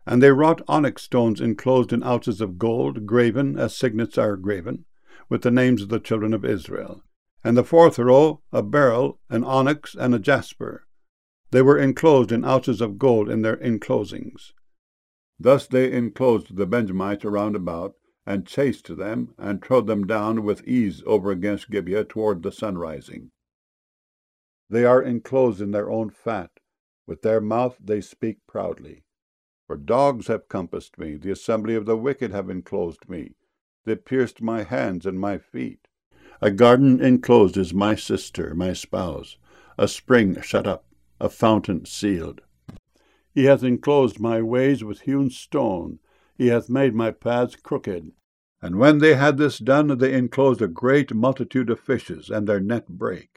And they wrought onyx stones enclosed in ouches of gold, graven, as signets are graven, with the names of the children of Israel. And the fourth row, a beryl, an onyx, and a jasper. They were enclosed in ouches of gold in their enclosings. Thus they enclosed the Benjamites around about, and chased them, and trode them down with ease over against Gibeah toward the sunrising. They are enclosed in their own fat. With their mouth they speak proudly. For dogs have compassed me, the assembly of the wicked have enclosed me. They pierced my hands and my feet. A garden enclosed is my sister, my spouse, a spring shut up, a fountain sealed. He hath enclosed my ways with hewn stone. He hath made my paths crooked. And when they had this done, they enclosed a great multitude of fishes, and their net brake.